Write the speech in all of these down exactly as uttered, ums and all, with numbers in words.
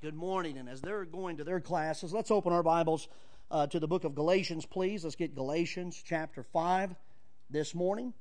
Good morning. And as they're going to their classes, let's open our Bibles uh, to the book of Galatians, please. Let's get Galatians chapter five this morning.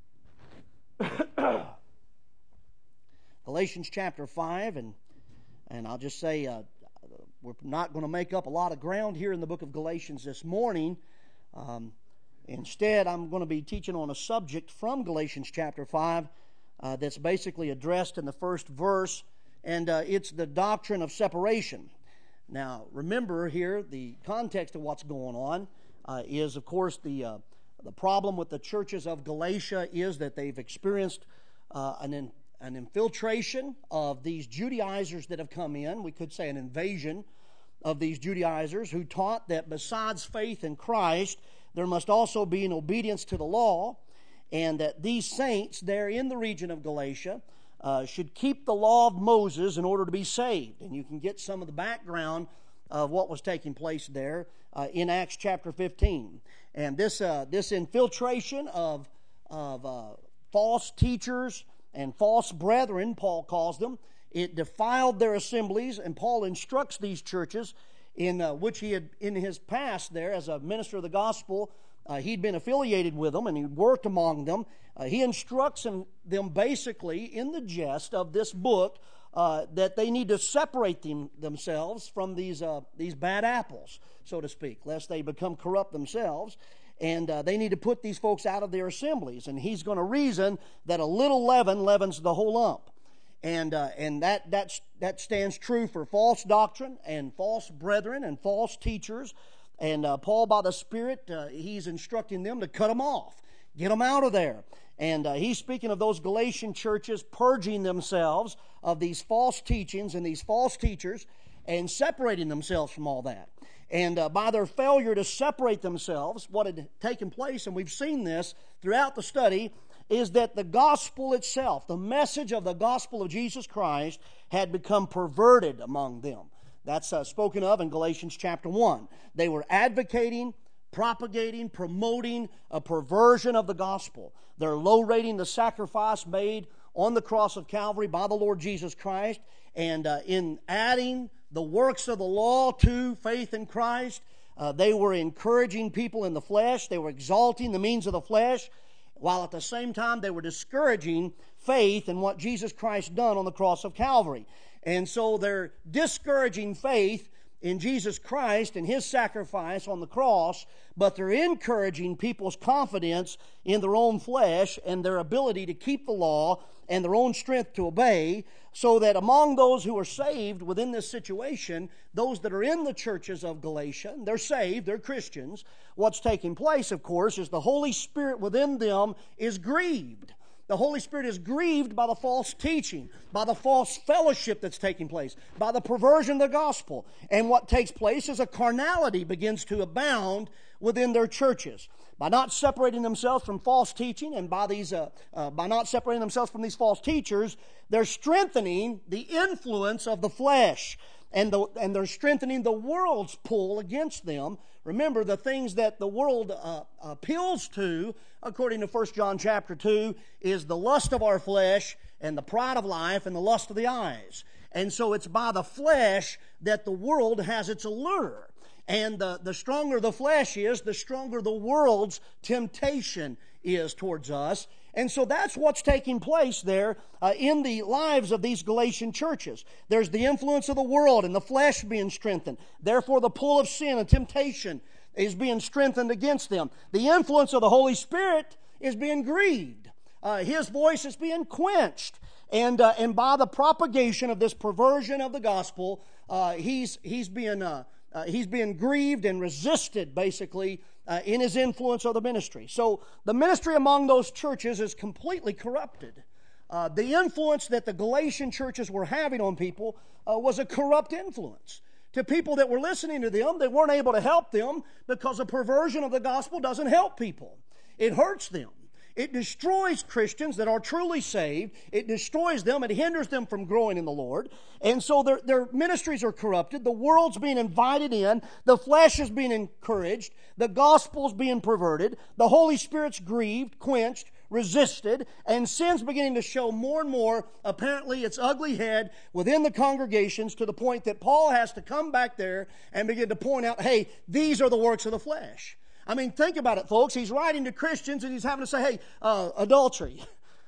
Galatians chapter five, and and I'll just say uh, we're not going to make up a lot of ground here in the book of Galatians this morning. Um, instead, I'm going to be teaching on a subject from Galatians chapter five uh, that's basically addressed in the first verse, and uh, it's the doctrine of separation. Now, remember here, the context of what's going on uh, is, of course, the uh, the problem with the churches of Galatia is that they've experienced uh, an in, an infiltration of these Judaizers that have come in. We could say an invasion of these Judaizers who taught that besides faith in Christ, there must also be an obedience to the law, and that these saints there in the region of Galatia Uh, should keep the law of Moses in order to be saved. And you can get some of the background of what was taking place there uh, in Acts chapter fifteen. And this uh, this infiltration of, of uh, false teachers and false brethren, Paul calls them, it defiled their assemblies, and Paul instructs these churches in uh, which he had, in his past there as a minister of the gospel, Uh, he'd been affiliated with them and he'd worked among them. Uh, he instructs them, them basically in the gist of this book uh, that they need to separate them, themselves from these uh, these bad apples, so to speak, lest they become corrupt themselves. And uh, they need to put these folks out of their assemblies. And he's going to reason that a little leaven leavens the whole lump. And uh, and that that's, that stands true for false doctrine and false brethren and false teachers. And uh, Paul, by the Spirit, uh, he's instructing them to cut them off, get them out of there. And uh, he's speaking of those Galatian churches purging themselves of these false teachings and these false teachers and separating themselves from all that. And uh, by their failure to separate themselves, what had taken place, and we've seen this throughout the study, is that the gospel itself, the message of the gospel of Jesus Christ, had become perverted among them. That's uh, spoken of in Galatians chapter one. They were advocating, propagating, promoting a perversion of the gospel. They're low-rating the sacrifice made on the cross of Calvary by the Lord Jesus Christ, and uh, in adding the works of the law to faith in Christ, uh, they were encouraging people in the flesh. They were exalting the means of the flesh, while at the same time they were discouraging faith in what Jesus Christ done on the cross of Calvary. And so they're discouraging faith in Jesus Christ and His sacrifice on the cross, but they're encouraging people's confidence in their own flesh and their ability to keep the law and their own strength to obey, so that among those who are saved within this situation, those that are in the churches of Galatia, they're saved, they're Christians, what's taking place, of course, is the Holy Spirit within them is grieved. The Holy Spirit is grieved by the false teaching, by the false fellowship that's taking place, by the perversion of the gospel. And what takes place is a carnality begins to abound within their churches. By not separating themselves from false teaching, and by these, uh, uh, by not separating themselves from these false teachers, they're strengthening the influence of the flesh, and the, and they're strengthening the world's pull against them. Remember, the things that the world uh, appeals to, according to First John chapter two, is the lust of our flesh and the pride of life and the lust of the eyes. And so it's by the flesh that the world has its allure. And the, the stronger the flesh is, the stronger the world's temptation is towards us. And so that's what's taking place there uh, in the lives of these Galatian churches. There's the influence of the world and the flesh being strengthened. Therefore, the pull of sin and temptation is being strengthened against them. The influence of the Holy Spirit is being grieved. Uh, His voice is being quenched. And uh, and by the propagation of this perversion of the gospel, uh, he's he's being uh, uh, he's being grieved and resisted, basically, Uh, in his influence of the ministry. So the ministry among those churches is completely corrupted. Uh, the influence that the Galatian churches were having on people uh, was a corrupt influence. To people that were listening to them, they weren't able to help them because a perversion of the gospel doesn't help people. It hurts them. It destroys Christians that are truly saved. It destroys them. It hinders them from growing in the Lord. And so their, their ministries are corrupted. The world's being invited in. The flesh is being encouraged. The gospel's being perverted. The Holy Spirit's grieved, quenched, resisted, and sin's beginning to show more and more, apparently, its ugly head within the congregations to the point that Paul has to come back there and begin to point out, hey, these are the works of the flesh. I mean, think about it, folks. He's writing to Christians and he's having to say, hey, uh, adultery,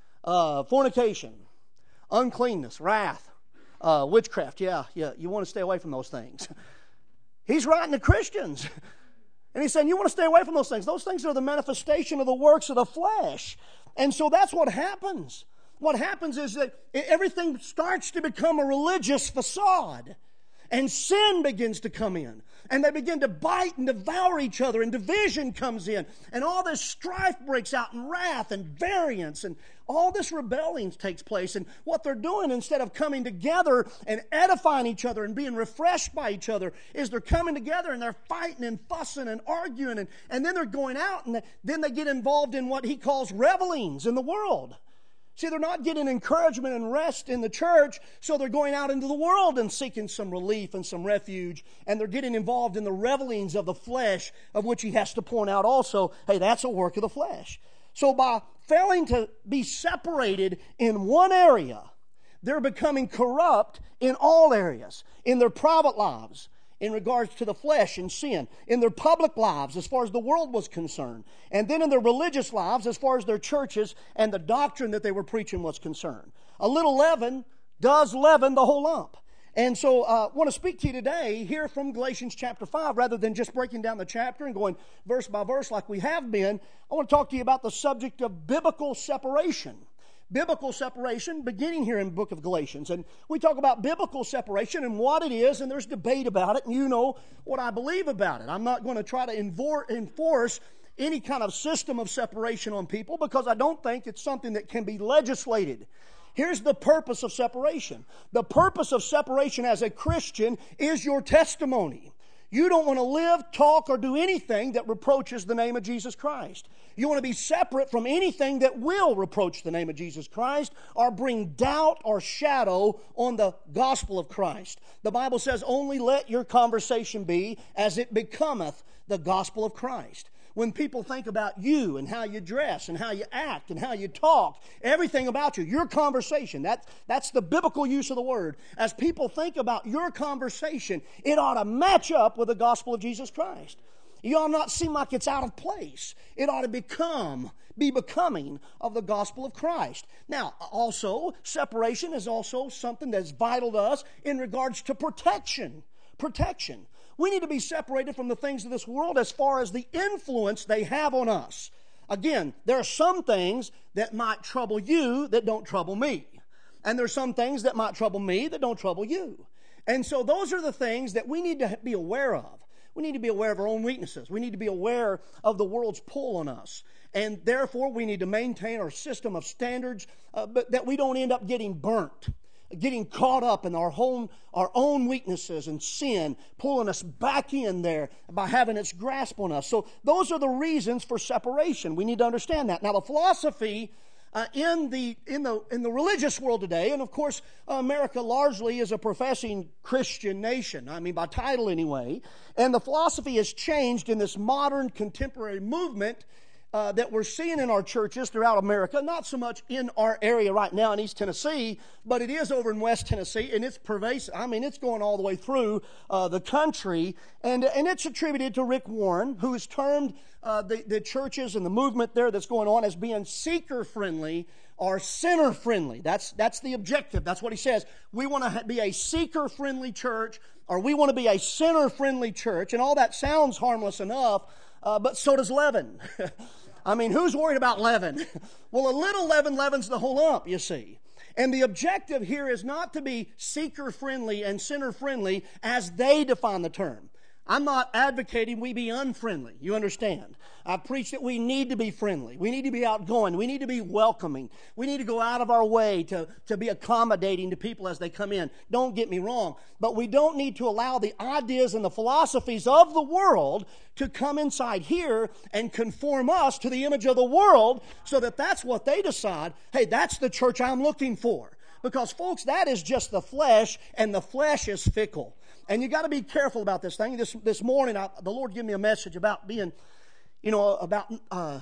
uh, fornication, uncleanness, wrath, uh, witchcraft. Yeah, yeah, you want to stay away from those things. He's writing to Christians. And he's saying, you want to stay away from those things. Those things are the manifestation of the works of the flesh. And so that's what happens. What happens is that everything starts to become a religious facade. And sin begins to come in. And they begin to bite and devour each other. And division comes in. And all this strife breaks out, and wrath and variance. And all this rebellion takes place. And what they're doing, instead of coming together and edifying each other and being refreshed by each other, is they're coming together and they're fighting and fussing and arguing. And, and then they're going out and then they get involved in what he calls revelings in the world. See, they're not getting encouragement and rest in the church, so they're going out into the world and seeking some relief and some refuge, and they're getting involved in the revelings of the flesh, of which he has to point out also, hey, that's a work of the flesh. So by failing to be separated in one area, they're becoming corrupt in all areas, in their private lives, in regards to the flesh and sin, in their public lives as far as the world was concerned, and then in their religious lives as far as their churches and the doctrine that they were preaching was concerned. A little leaven does leaven the whole lump. And so I uh, want to speak to you today here from Galatians chapter five, rather than just breaking down the chapter and going verse by verse like we have been. I want to talk to you about the subject of biblical separation. Biblical separation, beginning here in the book of Galatians. And we talk about biblical separation and what it is, and there's debate about it, and you know what I believe about it. I'm not going to try to enforce any kind of system of separation on people because I don't think it's something that can be legislated. Here's the purpose of separation. The purpose of separation as a Christian is your testimony. You don't want to live, talk, or do anything that reproaches the name of Jesus Christ. You want to be separate from anything that will reproach the name of Jesus Christ or bring doubt or shadow on the gospel of Christ. The Bible says, only let your conversation be as it becometh the gospel of Christ. When people think about you and how you dress and how you act and how you talk, everything about you, your conversation, that, that's the biblical use of the word. As people think about your conversation, it ought to match up with the gospel of Jesus Christ. You ought not seem like it's out of place. It ought to become, be becoming of the gospel of Christ. Now, also, separation is also something that's vital to us in regards to protection. Protection. We need to be separated from the things of this world as far as the influence they have on us. Again, there are some things that might trouble you that don't trouble me. And there are some things that might trouble me that don't trouble you. And so those are the things that we need to be aware of. We need to be aware of our own weaknesses. We need to be aware of the world's pull on us. And therefore, we need to maintain our system of standards, uh, but that we don't end up getting burnt. Getting caught up in our own, our own weaknesses and sin, pulling us back in there by having its grasp on us. So those are the reasons for separation. We need to understand that. Now, the philosophy uh, in the in the in the religious world today, and of course, uh, America largely is a professing Christian nation. I mean, by title anyway. And the philosophy has changed in this modern contemporary movement Uh, that we're seeing in our churches throughout America, not so much in our area right now in East Tennessee, but it is over in West Tennessee, and it's pervasive. I mean, it's going all the way through uh, the country, and and it's attributed to Rick Warren, who has termed uh, the, the churches and the movement there that's going on as being seeker-friendly or sinner-friendly. That's, that's the objective. That's what he says. We want to be a seeker-friendly church, or we want to be a sinner-friendly church, and all that sounds harmless enough, uh, but so does leaven. I mean, who's worried about leaven? Well, a little leaven leavens the whole lump, you see. And the objective here is not to be seeker-friendly and sinner-friendly as they define the term. I'm not advocating we be unfriendly. You understand? I preach that we need to be friendly. We need to be outgoing. We need to be welcoming. We need to go out of our way to, to be accommodating to people as they come in. Don't get me wrong. But we don't need to allow the ideas and the philosophies of the world to come inside here and conform us to the image of the world so that that's what they decide. Hey, that's the church I'm looking for. Because, folks, that is just the flesh, and the flesh is fickle. And you got to be careful about this thing. This this morning, I, the Lord gave me a message about being, you know, about uh,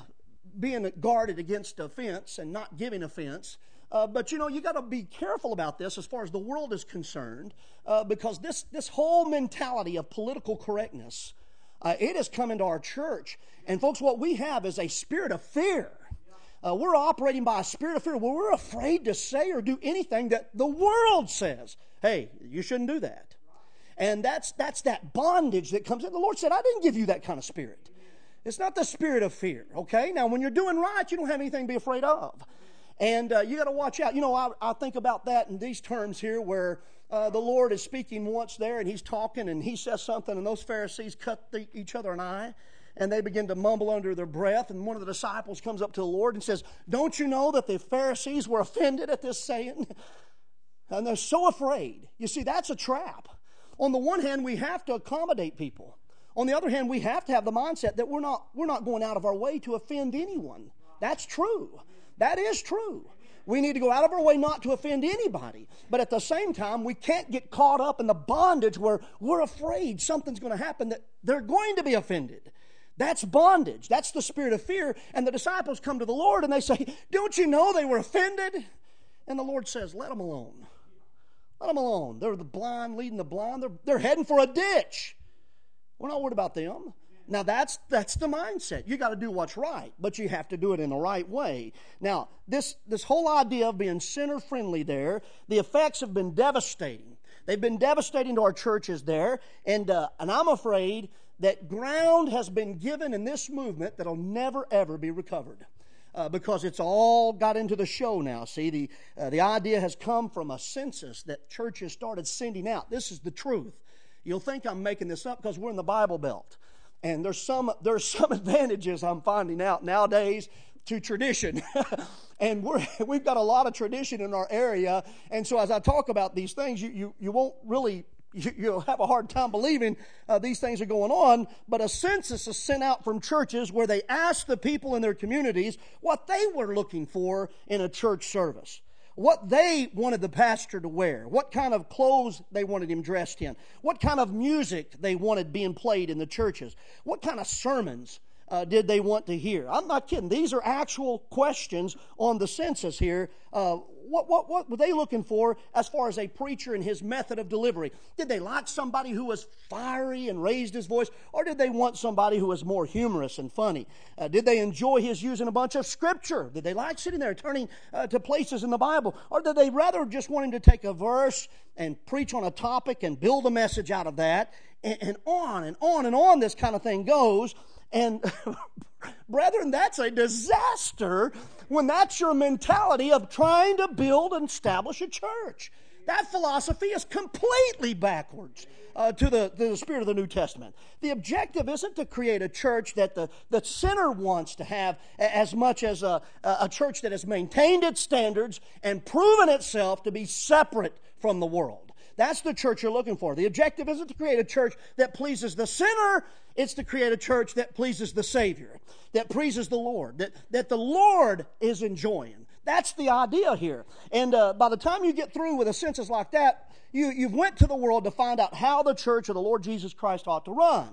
being guarded against offense and not giving offense. Uh, but, you know, you got to be careful about this as far as the world is concerned, uh, because this, this whole mentality of political correctness, uh, it has come into our church. And, folks, what we have is a spirit of fear. Uh, we're operating by a spirit of fear where we're afraid to say or do anything that the world says. Hey, you shouldn't do that. And that's, that's that bondage that comes in. The Lord said, I didn't give you that kind of spirit. It's not the spirit of fear, okay? Now, when you're doing right, you don't have anything to be afraid of. And uh, you got to watch out. You know, I, I think about that in these terms here where uh, the Lord is speaking once there and He's talking and He says something and those Pharisees cut the, each other an eye and they begin to mumble under their breath, and one of the disciples comes up to the Lord and says, don't you know that the Pharisees were offended at this saying? And they're so afraid. You see, that's a trap. On the one hand, we have to accommodate people. On the other hand, we have to have the mindset that we're not, we're not going out of our way to offend anyone. That's true. That is true. We need to go out of our way not to offend anybody. But at the same time, we can't get caught up in the bondage where we're afraid something's going to happen, that they're going to be offended. That's bondage. That's the spirit of fear. And the disciples come to the Lord and they say, don't you know they were offended? And the Lord says, let them alone. Let them alone. They're the blind leading the blind. They're, they're heading for a ditch. We're not worried about them. Now, that's that's the mindset. You got to do what's right, but you have to do it in the right way. Now, this, this whole idea of being sinner-friendly there, the effects have been devastating. They've been devastating to our churches there, and uh, and I'm afraid that ground has been given in this movement that'll never, ever be recovered. Uh, because it's all got into the show now. See, the uh, the idea has come from a census that churches started sending out. This is the truth. You'll think I'm making this up because we're in the Bible Belt. And there's some there's some advantages I'm finding out nowadays to tradition. And we're, we've got a lot of tradition in our area. And so as I talk about these things, you, you, you won't really, you, you'll have a hard time believing uh, these things are going on. But a census is sent out from churches where they ask the people in their communities what they were looking for in a church service. What they wanted the pastor to wear, what kind of clothes they wanted him dressed in, what kind of music they wanted being played in the churches, what kind of sermons uh, did they want to hear. I'm not kidding. These are actual questions on the census here. Uh, what, what, what were they looking for as far as a preacher and his method of delivery? Did they like somebody who was fiery and raised his voice, or did they want somebody who was more humorous and funny? Uh, did they enjoy his using a bunch of scripture? Did they like sitting there turning uh, to places in the Bible? Or did they rather just want him to take a verse and preach on a topic and build a message out of that? And, and on and on and on this kind of thing goes. And brethren, that's a disaster when that's your mentality of trying to build and establish a church. That philosophy is completely backwards uh, to, the, to the spirit of the New Testament. The objective isn't to create a church that the, the sinner wants to have as much as a, a church that has maintained its standards and proven itself to be separate from the world. That's the church you're looking for. The objective isn't to create a church that pleases the sinner. It's to create a church that pleases the Savior, that pleases the Lord, that, that the Lord is enjoying. That's the idea here. And uh, by the time you get through with a census like that, you, you've went to the world to find out how the church of the Lord Jesus Christ ought to run.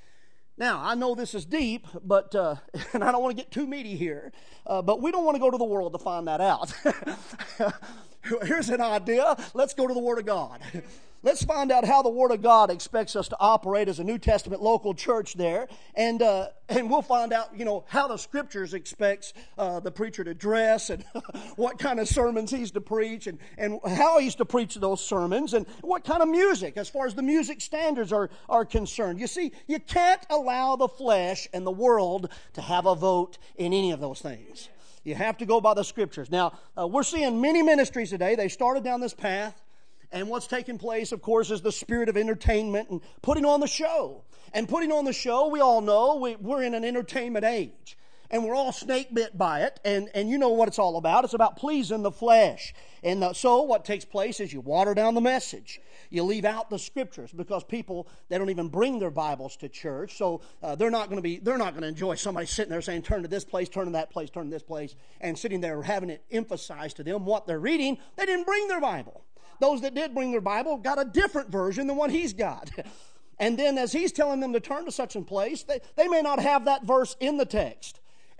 Now, I know this is deep, but uh, and I don't want to get too meaty here, uh, but we don't want to go to the world to find that out. Here's an idea. Let's go to the Word of God. Let's find out how the Word of God expects us to operate as a New Testament local church there. And uh, and we'll find out, you know, how the Scriptures expects uh, the preacher to dress and what kind of sermons he's to preach and, and how he's to preach those sermons and what kind of music as far as the music standards are, are concerned. You see, you can't allow the flesh and the world to have a vote in any of those things. You have to go by the Scriptures. Now, uh, we're seeing many ministries today. They started down this path. And what's taking place, of course, is the spirit of entertainment and putting on the show. And putting on the show, we all know we, we're in an entertainment age. And we're all snake bit by it. And, and you know what it's all about. It's about pleasing the flesh. And uh, so what takes place is you water down the message. You leave out the Scriptures because people, they don't even bring their Bibles to church. So uh, they're not going to be, they're not going to enjoy somebody sitting there saying, turn to this place, turn to that place, turn to this place, and sitting there having it emphasized to them what they're reading. They didn't bring their Bible. Those that did bring their Bible got a different version than what he's got. And then as he's telling them to turn to such a place, they, they may not have that verse in the text.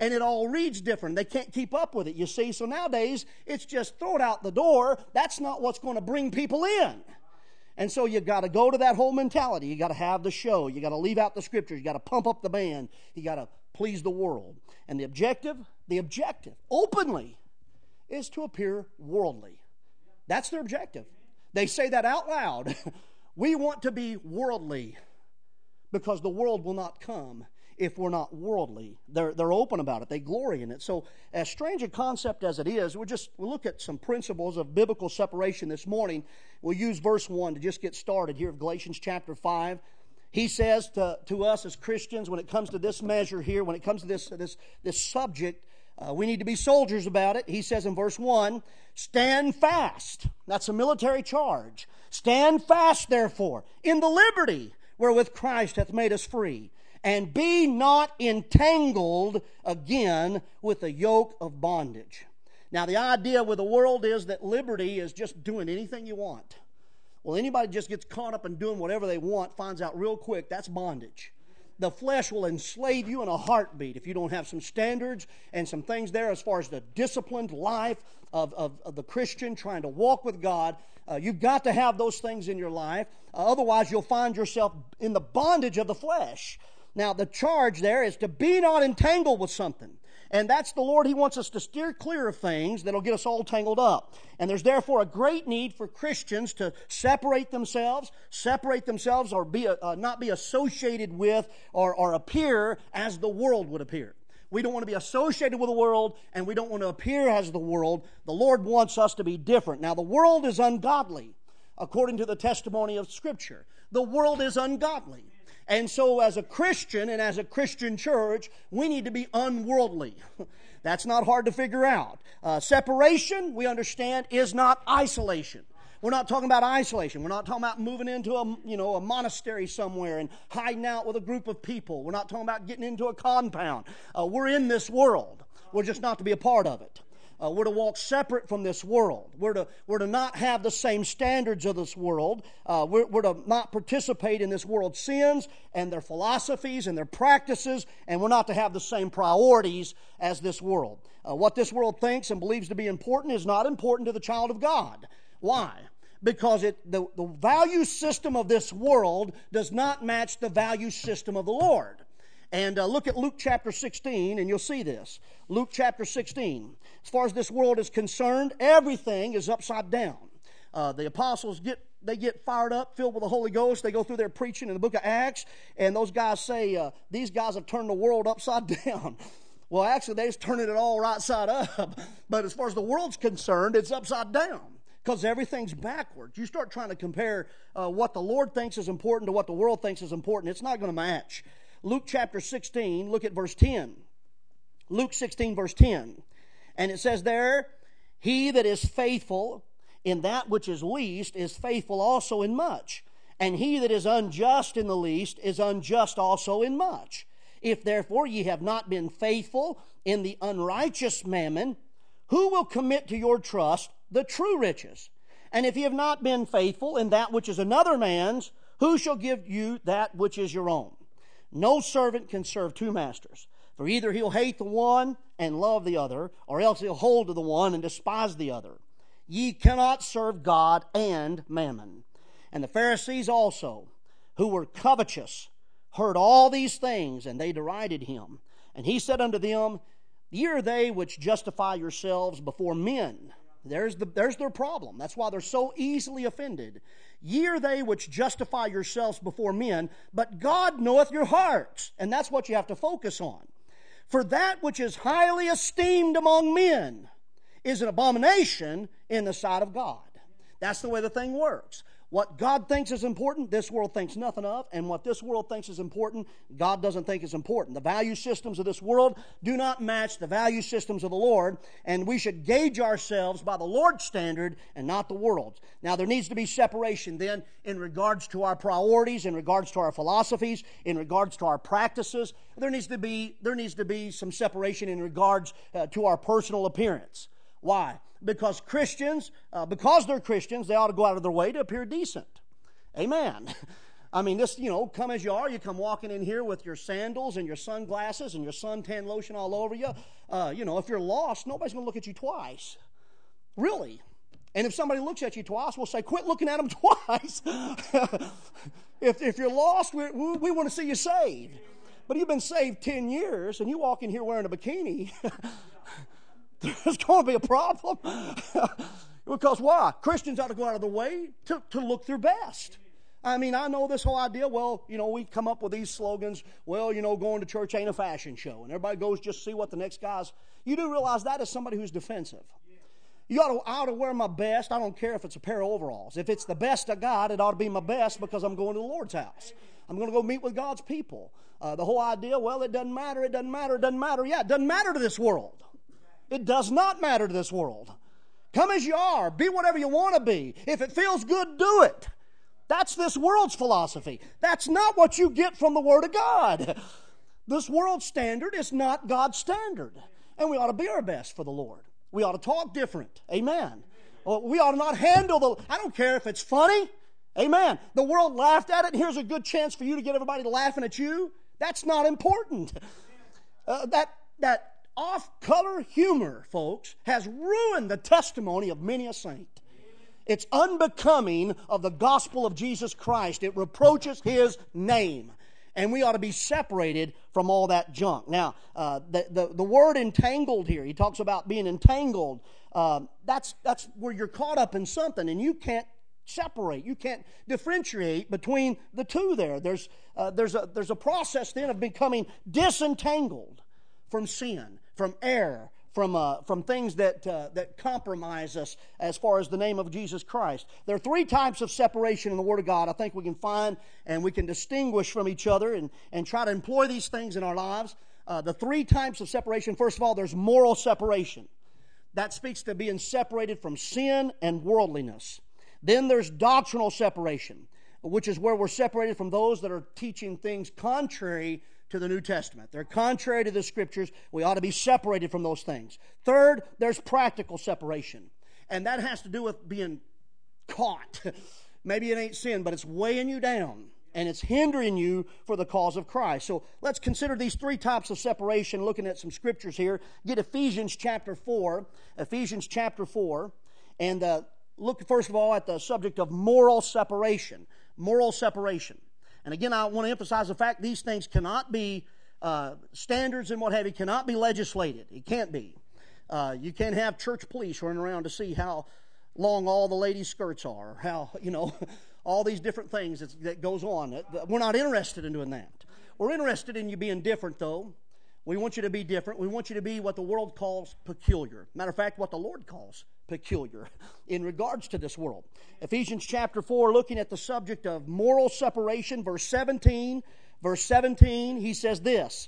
and it all reads different. They can't keep up with it, you see. So nowadays, it's just throw it out the door. That's not what's going to bring people in. And so you've got to go to that whole mentality. You've got to have the show. You've got to leave out the Scriptures. You've got to pump up the band. You've got to please the world. And the objective, the objective, openly, is to appear worldly. That's their objective. They say that out loud. We want to be worldly because the world will not come if we're not worldly. They're, they're open about it. They glory in it. So as strange a concept as it is, we'll just we'll look at some principles of biblical separation this morning. We'll use verse one to just get started here of Galatians chapter five. He says to, to us as Christians, when it comes to this measure here, when it comes to this, this, this subject, uh, we need to be soldiers about it. He says in verse one, stand fast. That's a military charge. Stand fast, therefore, in the liberty wherewith Christ hath made us free, and be not entangled again with the yoke of bondage. Now, the idea with the world is that liberty is just doing anything you want. Well, anybody just gets caught up in doing whatever they want, finds out real quick, that's bondage. The flesh will enslave you in a heartbeat if you don't have some standards and some things there as far as the disciplined life of, of, of the Christian trying to walk with God. Uh, you've got to have those things in your life. Uh, otherwise, you'll find yourself in the bondage of the flesh. Now, the charge there is to be not entangled with something. And that's the Lord. He wants us to steer clear of things that'll get us all tangled up. And there's therefore a great need for Christians to separate themselves, separate themselves or be uh, not be associated with or, or appear as the world would appear. We don't want to be associated with the world, and we don't want to appear as the world. The Lord wants us to be different. Now, the world is ungodly, according to the testimony of Scripture. The world is ungodly. And so as a Christian and as a Christian church, we need to be unworldly. That's not hard to figure out. Uh, separation, we understand, is not isolation. We're not talking about isolation. We're not talking about moving into a, you know, a monastery somewhere and hiding out with a group of people. We're not talking about getting into a compound. Uh, we're in this world. We're just not to be a part of it. Uh, we're to walk separate from this world. We're to, we're to not have the same standards of this world. Uh, we're, we're to not participate in this world's sins and their philosophies and their practices, and we're not to have the same priorities as this world. Uh, what this world thinks and believes to be important is not important to the child of God. Why? Because it, the, the value system of this world does not match the value system of the Lord. And uh, look at Luke chapter sixteen, and you'll see this. Luke chapter sixteen. As far as this world is concerned, everything is upside down. Uh, the apostles get they get fired up, filled with the Holy Ghost. They go through their preaching in the book of Acts, and those guys say, uh, these guys have turned the world upside down. Well, actually, they're just turning it all right side up. But as far as the world's concerned, it's upside down. Because everything's backwards. You start trying to compare uh, what the Lord thinks is important to what the world thinks is important, it's not going to match. Luke chapter sixteen, look at verse ten. Luke sixteen, verse ten. And it says there, he that is faithful in that which is least is faithful also in much. And he that is unjust in the least is unjust also in much. If therefore ye have not been faithful in the unrighteous mammon, who will commit to your trust the true riches? And if ye have not been faithful in that which is another man's, who shall give you that which is your own? No servant can serve two masters, for either he'll hate the one and love the other, or else he'll hold to the one and despise the other. Ye cannot serve God and mammon. And the Pharisees also, who were covetous, heard all these things, and they derided him. And he said unto them, Ye are they which justify yourselves before men. There's, the, there's their problem. That's why they're so easily offended. Ye are they which justify yourselves before men, but God knoweth your hearts. And that's what you have to focus on. For that which is highly esteemed among men is an abomination in the sight of God. That's the way the thing works. What God thinks is important, this world thinks nothing of. And what this world thinks is important, God doesn't think is important. The value systems of this world do not match the value systems of the Lord. And we should gauge ourselves by the Lord's standard and not the world's. Now, there needs to be separation then in regards to our priorities, in regards to our philosophies, in regards to our practices. There needs to be, there needs to be some separation in regards uh, to our personal appearance. Why? Because Christians, uh, because they're Christians, they ought to go out of their way to appear decent. Amen. I mean, this, you know, come as you are. You come walking in here with your sandals and your sunglasses and your suntan lotion all over you. Uh, you know, if you're lost, nobody's going to look at you twice. Really. And if somebody looks at you twice, we'll say, quit looking at them twice. if, if you're lost, we, we, we want to see you saved. But you've been saved ten years, and you walk in here wearing a bikini, there's going to be a problem. Because why? Christians ought to go out of the way to, to look their best. I mean, I know this whole idea, well, you know, we come up with these slogans, well, you know, going to church ain't a fashion show, and everybody goes just see what the next guy's. You do realize that is somebody who's defensive. You ought to, I ought to wear my best. I don't care if it's a pair of overalls. If it's the best I got, it ought to be my best because I'm going to the Lord's house. I'm going to go meet with God's people. Uh, the whole idea, well, it doesn't matter, it doesn't matter, it doesn't matter. Yeah, it doesn't matter to this world. It does not matter to this world. Come as you are. Be whatever you want to be. If it feels good, do it. That's this world's philosophy. That's not what you get from the Word of God. This world's standard is not God's standard. And we ought to be our best for the Lord. We ought to talk different. Amen. We ought to not handle the... I don't care if it's funny. Amen. The world laughed at it, and here's a good chance for you to get everybody laughing at you. That's not important. Uh, that that off-color humor, folks, has ruined the testimony of many a saint. It's unbecoming of the gospel of Jesus Christ. It reproaches His name. And we ought to be separated from all that junk. Now, uh, the, the, the word entangled here, he talks about being entangled. Uh, that's, that's where you're caught up in something and you can't separate. You can't differentiate between the two there. There's, uh, there's, a, there's a process then of becoming disentangled from sin, from error, from uh, from things that uh, that compromise us as far as the name of Jesus Christ. There are three types of separation in the Word of God I think we can find and we can distinguish from each other and, and try to employ these things in our lives. Uh, the three types of separation, first of all, there's moral separation. That speaks to being separated from sin and worldliness. Then there's doctrinal separation, which is where we're separated from those that are teaching things contrary to the New Testament. They're contrary to the Scriptures. We ought to be separated from those things. Third, there's practical separation. And that has to do with being caught. Maybe it ain't sin, but it's weighing you down. And it's hindering you for the cause of Christ. So let's consider these three types of separation, looking at some Scriptures here. Get Ephesians chapter four. Ephesians chapter four. And uh, look first of all at the subject of moral separation. Moral separation. And again, I want to emphasize the fact these things cannot be, uh, standards and what have you, cannot be legislated. It can't be. Uh, you can't have church police running around to see how long all the ladies' skirts are, or how, you know, all these different things that, that goes on. We're not interested in doing that. We're interested in you being different, though. We want you to be different. We want you to be what the world calls peculiar. Matter of fact, what the Lord calls peculiar in regards to this world. Ephesians chapter four, looking at the subject of moral separation, verse seventeen. Verse seventeen, he says this,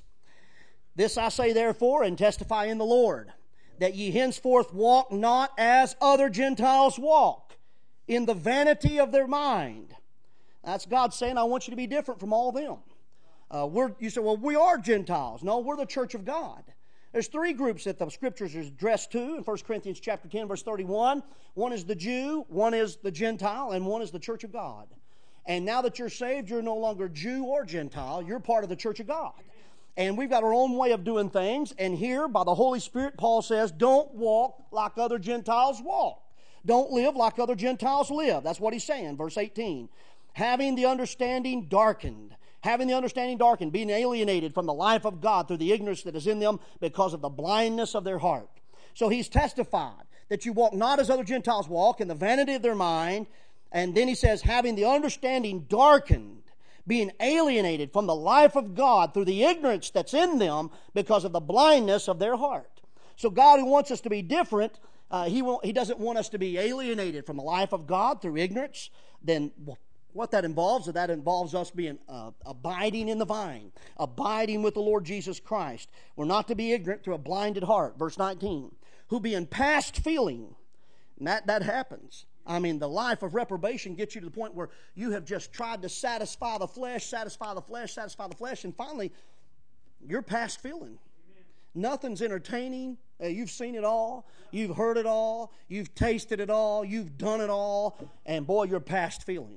"This I say therefore, and testify in the Lord, that ye henceforth walk not as other Gentiles walk, in the vanity of their mind." That's God saying, I want you to be different from all them. Uh, we're, you say, well, we are Gentiles. No, we're the church of God. There's three groups that the Scriptures are addressed to in First Corinthians chapter ten, verse thirty-one. One is the Jew, one is the Gentile, and one is the church of God. And now that you're saved, you're no longer Jew or Gentile. You're part of the church of God. And we've got our own way of doing things. And here, by the Holy Spirit, Paul says, don't walk like other Gentiles walk. Don't live like other Gentiles live. That's what he's saying, verse eighteen. Having the understanding darkened. Having the understanding darkened, being alienated from the life of God through the ignorance that is in them because of the blindness of their heart. So he's testified that you walk not as other Gentiles walk, in the vanity of their mind. And then he says, having the understanding darkened, being alienated from the life of God through the ignorance that's in them because of the blindness of their heart. So God, who wants us to be different, uh, he, won't, he doesn't want us to be alienated from the life of God through ignorance. Then what that involves, that involves us being uh, abiding in the vine, abiding with the Lord Jesus Christ. We're not to be ignorant through a blinded heart. Verse nineteen, who being past feeling, and that, that happens. I mean, the life of reprobation gets you to the point where you have just tried to satisfy the flesh, satisfy the flesh, satisfy the flesh, and finally, you're past feeling. Amen. Nothing's entertaining. Uh, you've seen it all. You've heard it all. You've tasted it all. You've done it all. And boy, you're past feeling.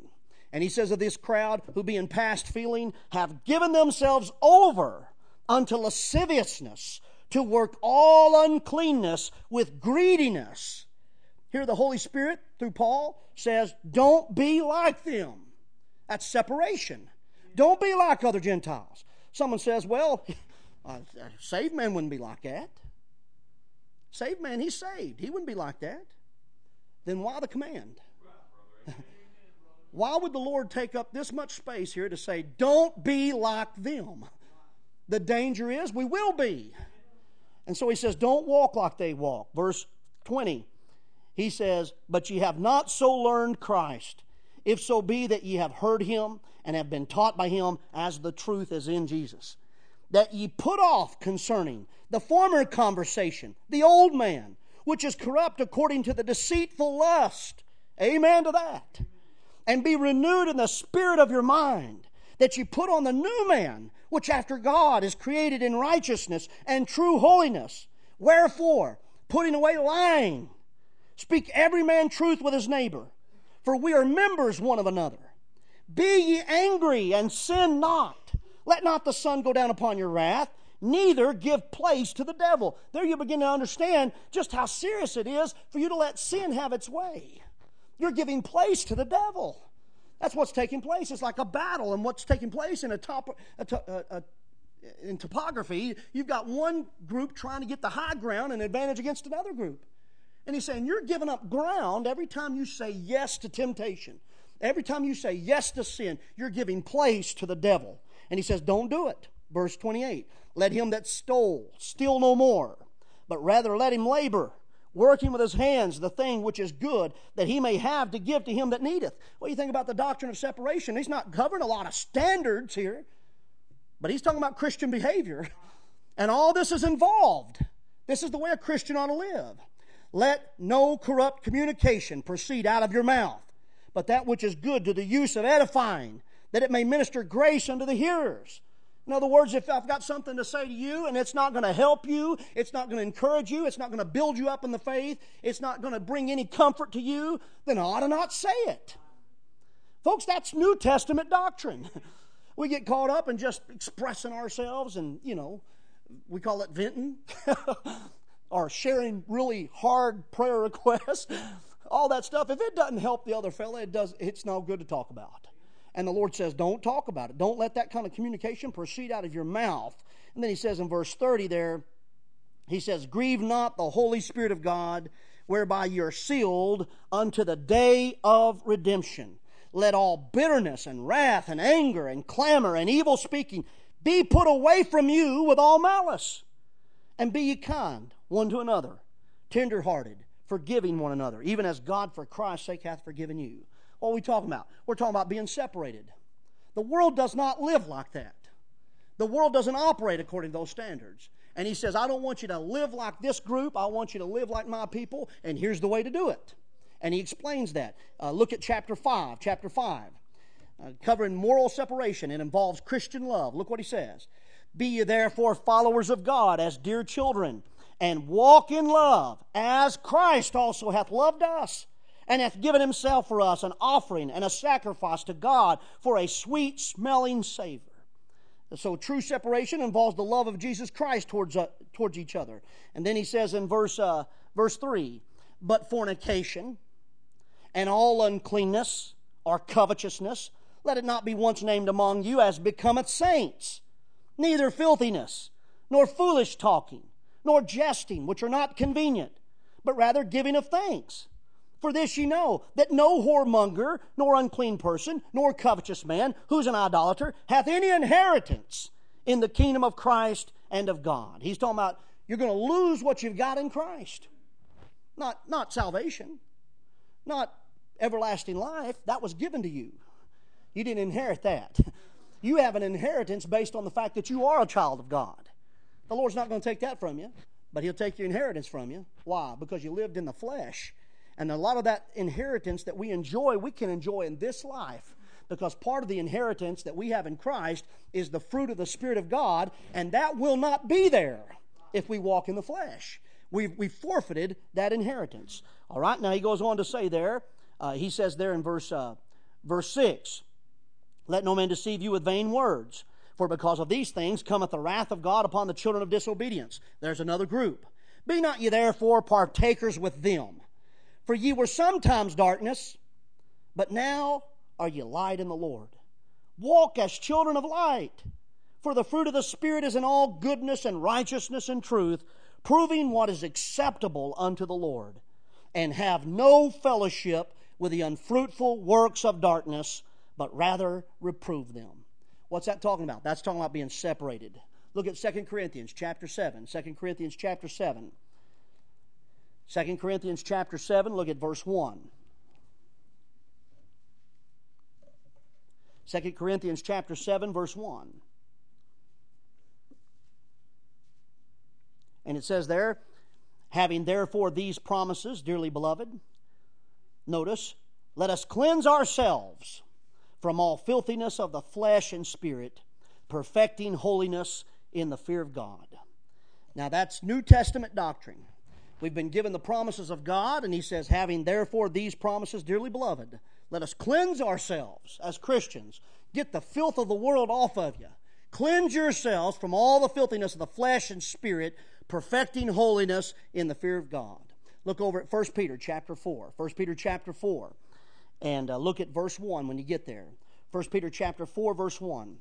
And he says of this crowd, who being past feeling, have given themselves over unto lasciviousness, to work all uncleanness with greediness. Here the Holy Spirit, through Paul, says, don't be like them. That's separation. Don't be like other Gentiles. Someone says, well, a saved man wouldn't be like that. Saved man, he's saved. He wouldn't be like that. Then why the command? Why would the Lord take up this much space here to say, don't be like them? The danger is we will be. And so he says, don't walk like they walk. Verse twenty, he says, but ye have not so learned Christ, if so be that ye have heard him and have been taught by him, as the truth is in Jesus, that ye put off concerning the former conversation, the old man, which is corrupt according to the deceitful lust. Amen to that. And be renewed in the spirit of your mind, that ye put on the new man, which after God is created in righteousness and true holiness. Wherefore, putting away lying, speak every man truth with his neighbor, for we are members one of another. Be ye angry and sin not. Let not the sun go down upon your wrath, neither give place to the devil. There you begin to understand just how serious it is for you to let sin have its way. You're giving place to the devil. That's what's taking place. It's like a battle, and what's taking place in a top, a, a, a, in topography, you've got one group trying to get the high ground and advantage against another group. And he's saying, you're giving up ground every time you say yes to temptation. Every time you say yes to sin, you're giving place to the devil. And he says, don't do it. Verse twenty-eight, let him that stole steal no more, but rather let him labor, working with his hands the thing which is good, that he may have to give to him that needeth. What do you think about the doctrine of separation? He's not covering a lot of standards here, but he's talking about Christian behavior. And all this is involved. This is the way a Christian ought to live. Let no corrupt communication proceed out of your mouth, but that which is good to the use of edifying, that it may minister grace unto the hearers. In other words, if I've got something to say to you and it's not going to help you, it's not going to encourage you, it's not going to build you up in the faith, it's not going to bring any comfort to you, then I ought to not say it. Folks, that's New Testament doctrine. We get caught up in just expressing ourselves and, you know, we call it venting or sharing really hard prayer requests, all that stuff. If it doesn't help the other fella, it does, it's no good to talk about. And the Lord says, don't talk about it. Don't let that kind of communication proceed out of your mouth. And then he says in verse thirty there, he says, grieve not the Holy Spirit of God, whereby you are sealed unto the day of redemption. Let all bitterness and wrath and anger and clamor and evil speaking be put away from you with all malice. And be ye kind one to another, tenderhearted, forgiving one another, even as God for Christ's sake hath forgiven you. What are we talking about? We're talking about being separated. The world does not live like that. The world doesn't operate according to those standards. And he says, I don't want you to live like this group. I want you to live like my people. And here's the way to do it. And he explains that. Uh, look at chapter five. Chapter five. Uh, covering moral separation. It involves Christian love. Look what he says. Be ye therefore followers of God as dear children, and walk in love, as Christ also hath loved us, and hath given himself for us an offering and a sacrifice to God for a sweet-smelling savor. So true separation involves the love of Jesus Christ towards, uh, towards each other. And then he says in verse, uh, verse three, but fornication and all uncleanness or covetousness, let it not be once named among you as becometh saints, neither filthiness, nor foolish talking, nor jesting, which are not convenient, but rather giving of thanks. For this ye know, that no whoremonger, nor unclean person, nor covetous man, who's an idolater, hath any inheritance in the kingdom of Christ and of God. He's talking about you're going to lose what you've got in Christ. Not, not salvation, not everlasting life. That was given to you. You didn't inherit that. You have an inheritance based on the fact that you are a child of God. The Lord's not going to take that from you, but He'll take your inheritance from you. Why? Because you lived in the flesh. And a lot of that inheritance that we enjoy, we can enjoy in this life. Because part of the inheritance that we have in Christ is the fruit of the Spirit of God, and that will not be there if we walk in the flesh. We've, we've forfeited that inheritance. All right, now he goes on to say there, uh, he says there in verse, uh, Verse six, let no man deceive you with vain words, for because of these things cometh the wrath of God upon the children of disobedience. There's another group. Be not ye therefore partakers with them. For ye were sometimes darkness, but now are ye light in the Lord. Walk as children of light. For the fruit of the Spirit is in all goodness and righteousness and truth, proving what is acceptable unto the Lord. And have no fellowship with the unfruitful works of darkness, but rather reprove them. What's that talking about? That's talking about being separated. Look at Second Corinthians chapter seven. Second Corinthians chapter seven. Second Corinthians chapter seven, look at verse one. Second Corinthians chapter seven, verse one. And it says there, having therefore these promises, dearly beloved, notice, let us cleanse ourselves from all filthiness of the flesh and spirit, perfecting holiness in the fear of God. Now that's New Testament doctrine. We've been given the promises of God, and he says, having therefore these promises, dearly beloved, let us cleanse ourselves as Christians. Get the filth of the world off of you. Cleanse yourselves from all the filthiness of the flesh and spirit, perfecting holiness in the fear of God. Look over at First Peter chapter four. First Peter chapter four. And uh, look at verse one when you get there. First Peter chapter four, verse one.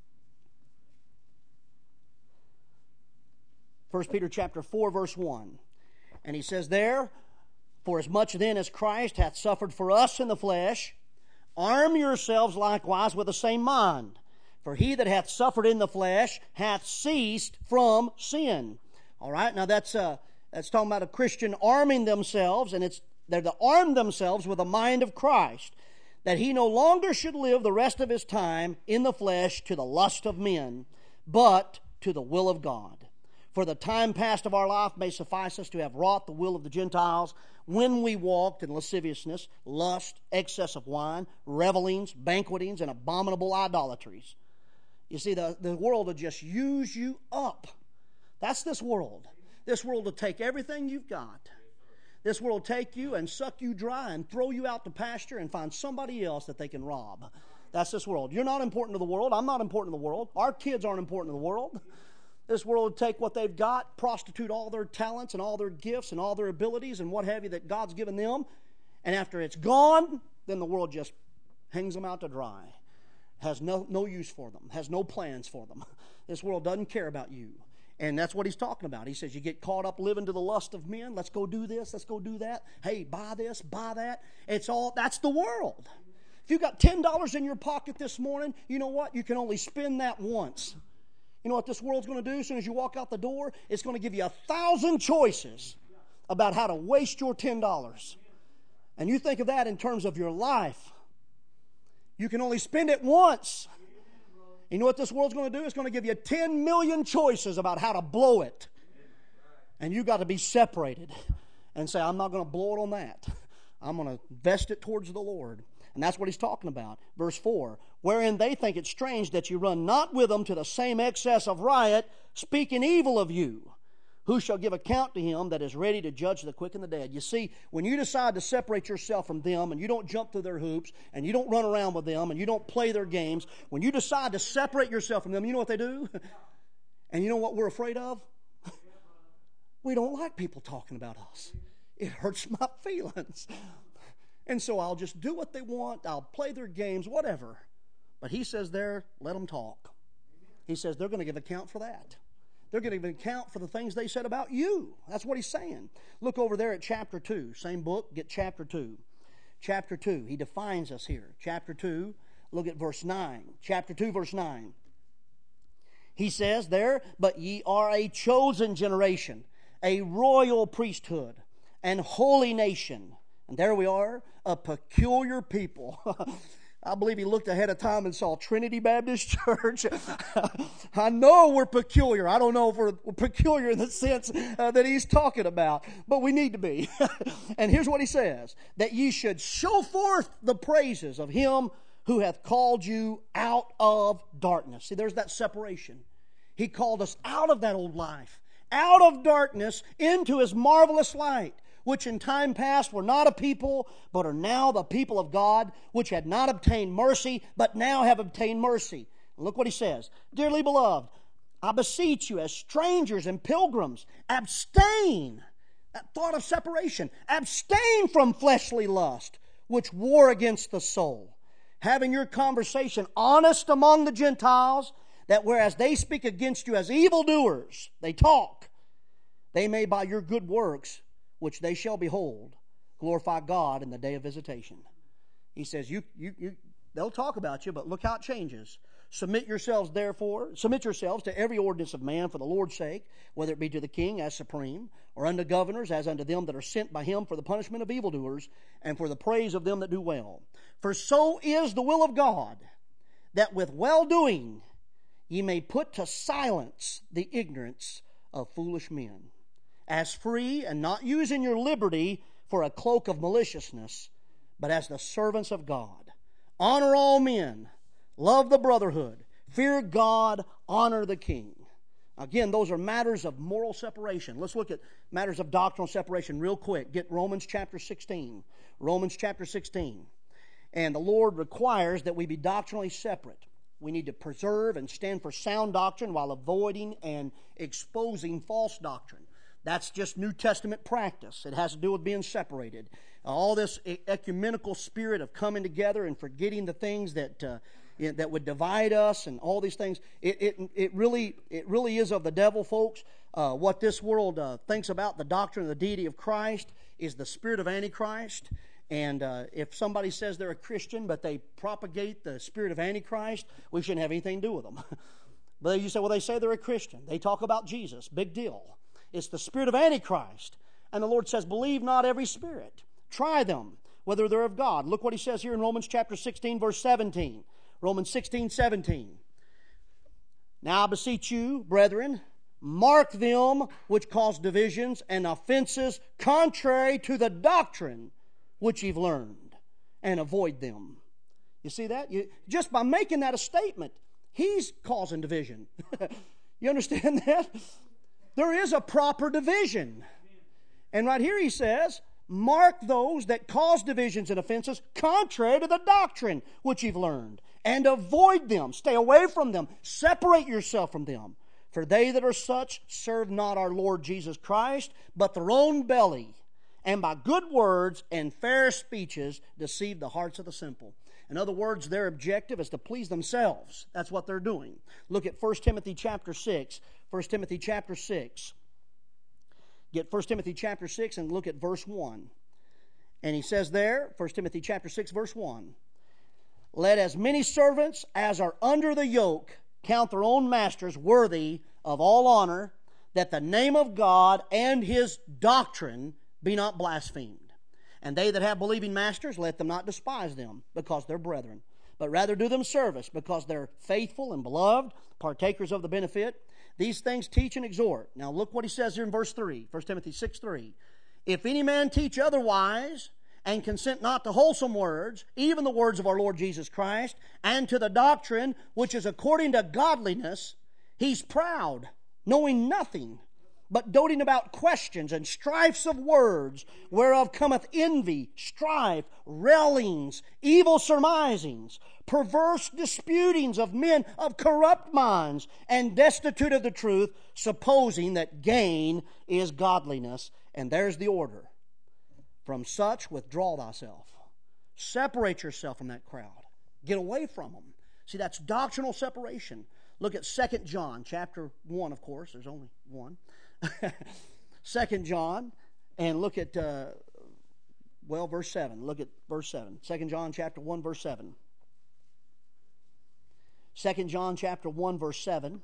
First Peter chapter four, verse one. And he says there, for as much then as Christ hath suffered for us in the flesh, arm yourselves likewise with the same mind. For he that hath suffered in the flesh hath ceased from sin. All right, now that's uh, that's talking about a Christian arming themselves, and it's they're to arm themselves with the mind of Christ, that he no longer should live the rest of his time in the flesh to the lust of men, but to the will of God. For the time past of our life may suffice us to have wrought the will of the Gentiles, when we walked in lasciviousness, lust, excess of wine, revelings, banquetings, and abominable idolatries. You see, the, the world will just use you up. That's this world. This world will take everything you've got. This world will take you and suck you dry and throw you out to pasture and find somebody else that they can rob. That's this world. You're not important to the world. I'm not important to the world. Our kids aren't important to the world. This world will take what they've got, prostitute all their talents and all their gifts and all their abilities and what have you that God's given them. And after it's gone, then the world just hangs them out to dry. Has no, no use for them. Has no plans for them. This world doesn't care about you. And that's what he's talking about. He says you get caught up living to the lust of men. Let's go do this. Let's go do that. Hey, buy this, buy that. It's all, that's the world. If you got ten dollars in your pocket this morning, you know what? You can only spend that once. You know what this world's going to do as soon as you walk out the door? It's going to give you a thousand choices about how to waste your ten dollars. And you think of that in terms of your life. You can only spend it once. You know what this world's going to do? It's going to give you ten million choices about how to blow it. And you've got to be separated and say, I'm not going to blow it on that. I'm going to invest it towards the Lord. And that's what he's talking about. Verse four, wherein they think it strange that you run not with them to the same excess of riot, speaking evil of you. Who shall give account to him that is ready to judge the quick and the dead? You see, when you decide to separate yourself from them and you don't jump through their hoops and you don't run around with them and you don't play their games, when you decide to separate yourself from them, you know what they do? And you know what we're afraid of? We don't like people talking about us. It hurts my feelings. And so I'll just do what they want. I'll play their games, whatever. But he says there, let them talk. He says they're going to give account for that. They're going to give account for the things they said about you. That's what he's saying. Look over there at chapter two. Same book, get chapter two. Chapter two, he defines us here. Chapter two, look at verse nine. Chapter two, verse nine. He says there, but ye are a chosen generation, a royal priesthood, and holy nation. And there we are, a peculiar people. I believe he looked ahead of time and saw Trinity Baptist Church. I know we're peculiar. I don't know if we're peculiar in the sense uh, that he's talking about, but we need to be. And here's what he says, that ye should show forth the praises of him who hath called you out of darkness. See, there's that separation. He called us out of that old life, out of darkness into his marvelous light. which in time past were not a people, but are now the people of God, which had not obtained mercy, but now have obtained mercy. And look what he says. Dearly beloved, I beseech you as strangers and pilgrims, abstain, that thought of separation, abstain from fleshly lust, which war against the soul, having your conversation honest among the Gentiles, that whereas they speak against you as evildoers, they talk, they may by your good works, which they shall behold, glorify God in the day of visitation. He says, you, you, you, they'll talk about you, but look how it changes. Submit yourselves, therefore, submit yourselves to every ordinance of man for the Lord's sake, whether it be to the king as supreme, or unto governors as unto them that are sent by him for the punishment of evildoers, and for the praise of them that do well. For so is the will of God, that with well-doing ye may put to silence the ignorance of foolish men, as free and not using your liberty for a cloak of maliciousness, but as the servants of God. Honor all men, love the brotherhood, fear God, honor the king. Again, those are matters of moral separation. Let's look at matters of doctrinal separation real quick. Get Romans chapter sixteen. Romans chapter sixteen. And the Lord requires that we be doctrinally separate. We need to preserve and stand for sound doctrine while avoiding and exposing false doctrine. That's just New Testament practice. It has to do with being separated. All this ecumenical spirit of coming together and forgetting the things that uh, that would divide us and all these things. It it it really it really is of the devil, folks. Uh, what this world uh, thinks about the doctrine of the deity of Christ is the spirit of Antichrist. And uh, if somebody says they're a Christian but they propagate the spirit of Antichrist, we shouldn't have anything to do with them. But you say, well, they say they're a Christian. They talk about Jesus. Big deal. It's the spirit of Antichrist. And the Lord says, believe not every spirit. Try them, whether they're of God. Look what he says here in Romans chapter sixteen, verse seventeen. Romans sixteen, seventeen. Now I beseech you, brethren, mark them which cause divisions and offenses contrary to the doctrine which you've learned, and avoid them. You see that? You, just by making that a statement, he's causing division. You understand that? There is a proper division. And right here he says, mark those that cause divisions and offenses contrary to the doctrine which you've learned, and avoid them. Stay away from them. Separate yourself from them. For they that are such serve not our Lord Jesus Christ, but their own belly, and by good words and fair speeches deceive the hearts of the simple. In other words, their objective is to please themselves. That's what they're doing. Look at First Timothy chapter six. First Timothy chapter six. Get First Timothy chapter six and look at verse one. And he says there, First Timothy chapter six, verse one, let as many servants as are under the yoke count their own masters worthy of all honor, that the name of God and his doctrine be not blasphemed. And they that have believing masters, let them not despise them, because they're brethren, but rather do them service, because they're faithful and beloved, partakers of the benefit. These things teach and exhort. Now look what he says here in verse three, First Timothy six, three. If any man teach otherwise, and consent not to wholesome words, even the words of our Lord Jesus Christ, and to the doctrine which is according to godliness, he's proud, knowing nothing, but doting about questions and strifes of words, whereof cometh envy, strife, railings, evil surmisings, perverse disputings of men of corrupt minds, and destitute of the truth, supposing that gain is godliness. And there's the order. From such withdraw thyself. Separate yourself from that crowd. Get away from them. See, that's doctrinal separation. Look at Second John chapter one, of course. There's only one. Second John, and look at, uh, well, verse seven. Look at verse seven. Second John chapter one, verse seven. Second John chapter one, verse seven.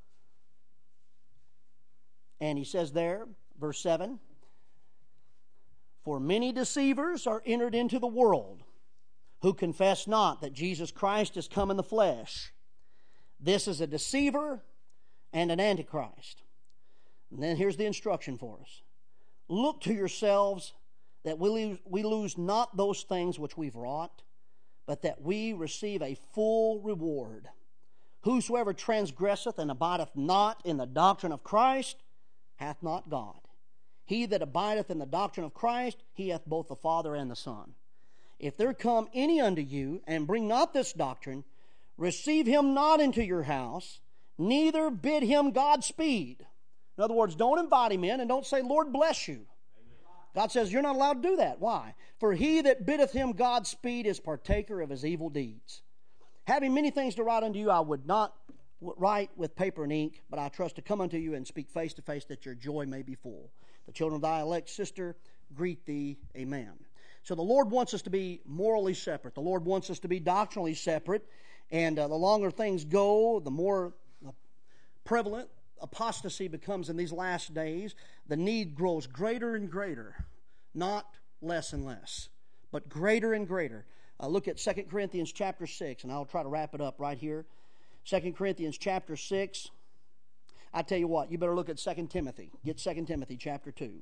And he says there, verse seven, for many deceivers are entered into the world, who confess not that Jesus Christ is come in the flesh. This is a deceiver and an antichrist. And then here's the instruction for us. Look to yourselves that we lose, we lose not those things which we've wrought, but that we receive a full reward. Whosoever transgresseth and abideth not in the doctrine of Christ hath not God. He that abideth in the doctrine of Christ, he hath both the Father and the Son. If there come any unto you, and bring not this doctrine, receive him not into your house, neither bid him Godspeed. In other words, don't invite him in and don't say, Lord bless you. God says you're not allowed to do that. Why? For he that biddeth him Godspeed is partaker of his evil deeds. Having many things to write unto you, I would not write with paper and ink, but I trust to come unto you and speak face to face, that your joy may be full. The children of thy elect sister greet thee. Amen. So the Lord wants us to be morally separate. The Lord wants us to be doctrinally separate. And uh, the longer things go, the more prevalent apostasy becomes in these last days. The need grows greater and greater, not less and less, but greater and greater. Uh, look at Second Corinthians chapter six, and I'll try to wrap it up right here. Second Corinthians chapter six. I tell you what, you better look at Second Timothy. Get Second Timothy chapter two.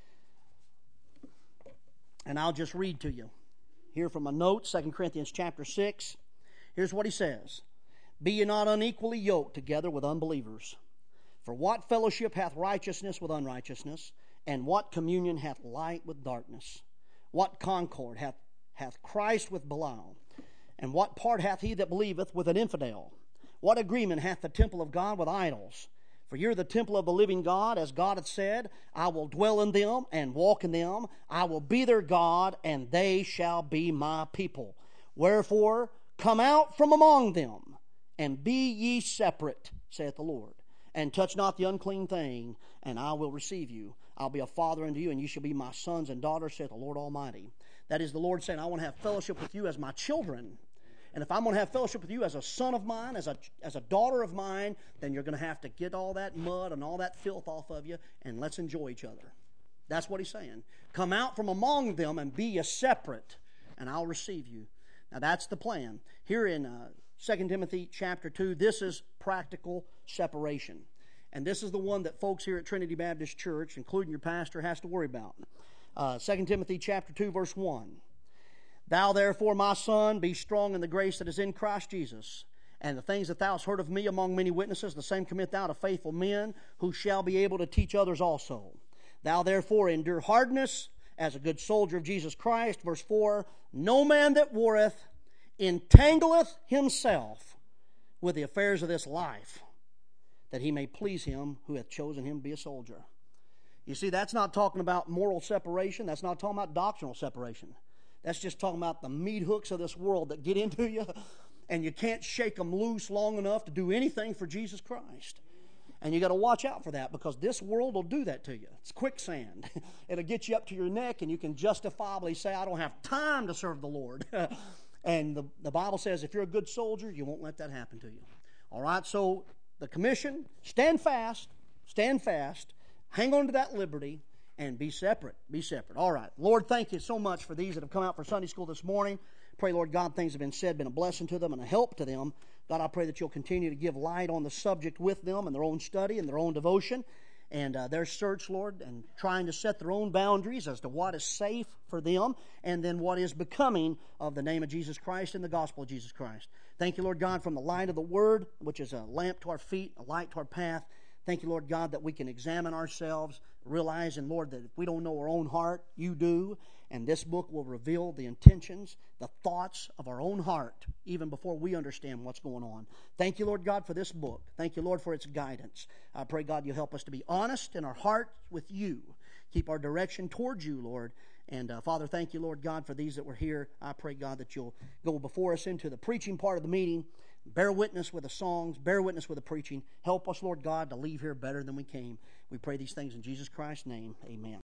And I'll just read to you here from my notes, Second Corinthians chapter six. Here's what he says. Be ye not unequally yoked together with unbelievers. For what fellowship hath righteousness with unrighteousness? And what communion hath light with darkness? What concord hath, hath Christ with Belial? And what part hath he that believeth with an infidel? What agreement hath the temple of God with idols? For you're the temple of the living God, as God hath said, I will dwell in them and walk in them. I will be their God, and they shall be my people. Wherefore, come out from among them, and be ye separate, saith the Lord. And touch not the unclean thing, and I will receive you. I'll be a father unto you, and you shall be my sons and daughters, saith the Lord Almighty. That is the Lord saying, I want to have fellowship with you as my children. And if I'm going to have fellowship with you as a son of mine, as a, as a daughter of mine, then you're going to have to get all that mud and all that filth off of you, and let's enjoy each other. That's what he's saying. Come out from among them and be ye separate, and I'll receive you. Now that's the plan. Here in uh, Second Timothy chapter two, this is practical separation. And this is the one that folks here at Trinity Baptist Church, including your pastor, has to worry about. Uh, Second Timothy chapter two, verse one. Thou therefore, my son, be strong in the grace that is in Christ Jesus. And the things that thou hast heard of me among many witnesses, the same commit thou to faithful men, who shall be able to teach others also. Thou therefore endure hardness as a good soldier of Jesus Christ. Verse four, no man that warreth entangleth himself with the affairs of this life, that he may please him who hath chosen him to be a soldier. You see, that's not talking about moral separation. That's not talking about doctrinal separation. That's just talking about the meat hooks of this world that get into you, and you can't shake them loose long enough to do anything for Jesus Christ. And you got to watch out for that, because this world will do that to you. It's quicksand. It'll get you up to your neck, and you can justifiably say, I don't have time to serve the Lord. And the, the Bible says if you're a good soldier, you won't let that happen to you. All right, so the commission, stand fast, stand fast, hang on to that liberty, and be separate. Be separate. All right. Lord, thank you so much for these that have come out for Sunday school this morning. Pray, Lord God, things have been said, been a blessing to them and a help to them. God, I pray that you'll continue to give light on the subject with them in their own study and their own devotion and uh, their search, Lord, and trying to set their own boundaries as to what is safe for them and then what is becoming of the name of Jesus Christ and the gospel of Jesus Christ. Thank you, Lord God, from the light of the Word, which is a lamp to our feet, a light to our path. Thank you, Lord God, that we can examine ourselves, realizing, Lord, that if we don't know our own heart, you do. And this book will reveal the intentions, the thoughts of our own heart, even before we understand what's going on. Thank you, Lord God, for this book. Thank you, Lord, for its guidance. I pray, God, you help us to be honest in our heart with you. Keep our direction towards you, Lord. And, uh, Father, thank you, Lord God, for these that were here. I pray, God, that you'll go before us into the preaching part of the meeting. Bear witness with the songs. Bear witness with the preaching. Help us, Lord God, to leave here better than we came. We pray these things in Jesus Christ's name. Amen.